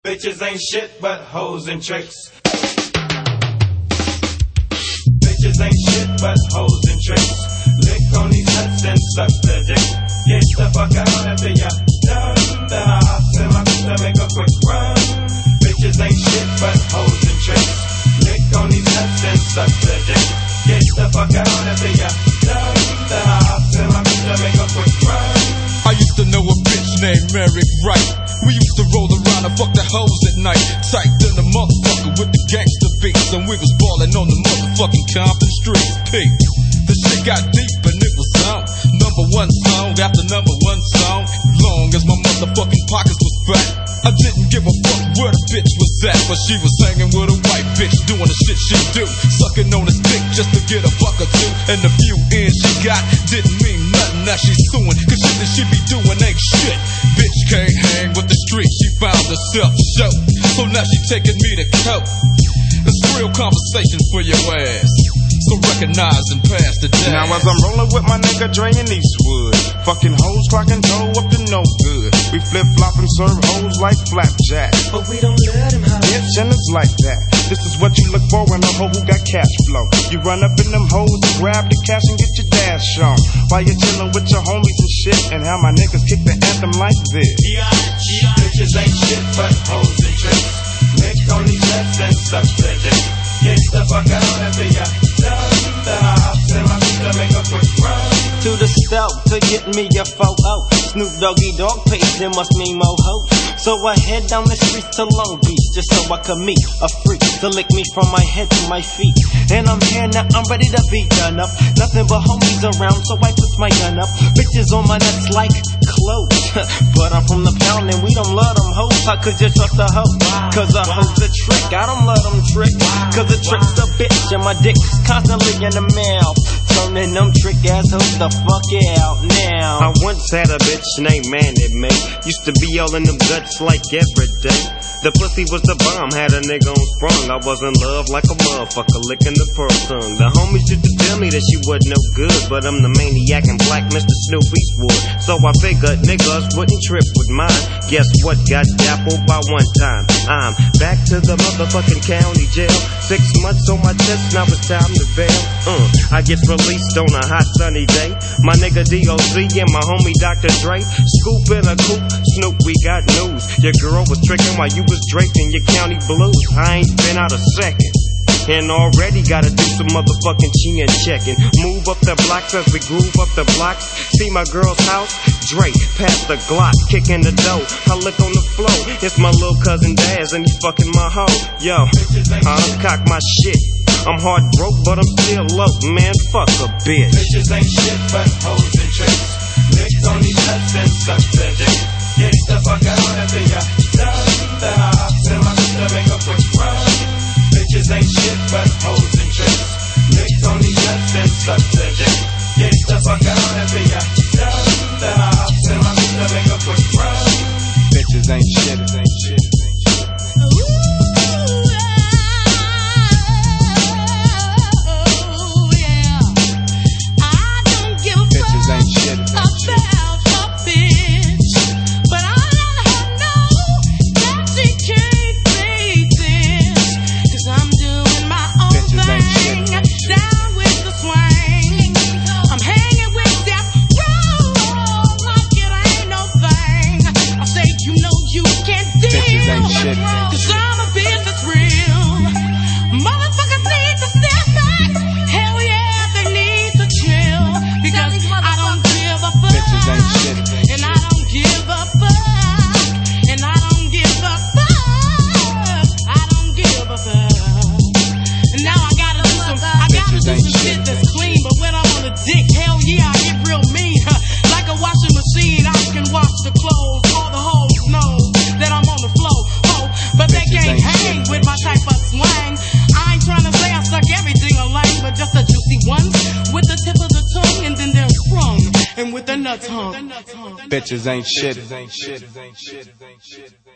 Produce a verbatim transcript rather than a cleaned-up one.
Bitches ain't shit but hoes and tricks. Bitches ain't shit but hoes and tricks. Lick on these nuts and suck the dick. Get the fuck out after ya done. The hops in my to make a quick run. Bitches ain't shit but hoes and tricks. Lick on these nuts and suck the dick. Get the fuck out after ya done. The hops in my to make a quick run. I used to know a bitch named Mary Wright. We used to roll around and fuck the hoes at night. Typed in the motherfucker with the gangster beats, and we was ballin' on the motherfucking Compton streets. P. The shit got deep and it was on. Number one song after number one song. Long as my motherfucking pockets was fat, I didn't give a fuck where the bitch was at. But she was hanging with a white bitch, doing the shit she do, sucking on his dick just to get a buck or two. And the few ends she got didn't mean nothing. Now she's suing, cause shit that she be doing ain't shit. Bitch can't hang with the street, she found herself a show. So now she taking me to court. It's real conversation for your ass, so recognize and pass the day. Now as I'm rolling with my nigga Dre in Eastwood, fucking hoes clocking dough up to no good. We flip flop and serve hoes like flapjack, but we don't let him have bitch, and it's like that. This is what you look for in a hoe who got cash flow. You run up in them hoes and grab the cash and get your dash on, while you're chilling with your homies and shit. And how my niggas kick the anthem like this. Yeah, yeah. Bitches ain't shit but hoes and tricks. Lick on these nuts and suck the dick. Get the fuck out after ya done. The hops in my to make a quick run. To the stove to get me a photo. Snoop Doggy Dogg page, it must mean moho. So I head down the streets to Long Beach, just so I could meet a freak to lick me from my head to my feet. And I'm here now, I'm ready to be done up. Nothing but homies around, so I put my gun up. Bitches on my nuts like clothes. But I'm from the pound and we don't love them hoes. How could you trust a hoe? Cause a hoe's a trick, I don't love them tricks. Cause a trick's a bitch and my dick's constantly in the mouth. Turning them trick ass hoes the fuck out now. I once had a bitch named Manny May. Used to be all in them guts like every day. The pussy was the bomb, had a nigga on sprung. I was in love like a motherfucker, licking the pearl tongue. The homies used to tell me that she wasn't no good, but I'm the maniac and black Mister Snoop Eastwood. So I figured niggas wouldn't trip with mine. Guess what? Got dappled by one time. I'm back to the motherfucking county jail. Six months on my chest, now it's time to bail. Uh, I get released on a hot sunny day. My nigga D O Z and my homie Doctor Dre scoop in a coupe. Snoop, we got news. Your girl was tricking while you was draped in your county blues. I ain't been out a second, and already gotta do some motherfucking chin checking. Move up the blocks as we groove up the blocks. See my girl's house, Dre, past the Glock, kicking the dough. I look on the floor, it's my little cousin Daz, and he's fucking my hoe. Yo, I uncock my shit. I'm hard broke, but I'm still low. Man, fuck a bitch. Bitches ain't shit but hoes and tricks. Lick on these nuts and suck the dick. Get the fuck out after ya done. The hops in my to make a quick run. Bitches ain't shit but hoes and tricks. Lick on these nuts and suck the dick. Get the fuck out after ya done. The hops in my to make a quick run. Bitches ain't shit, ain't shit. Bitches ain't shit.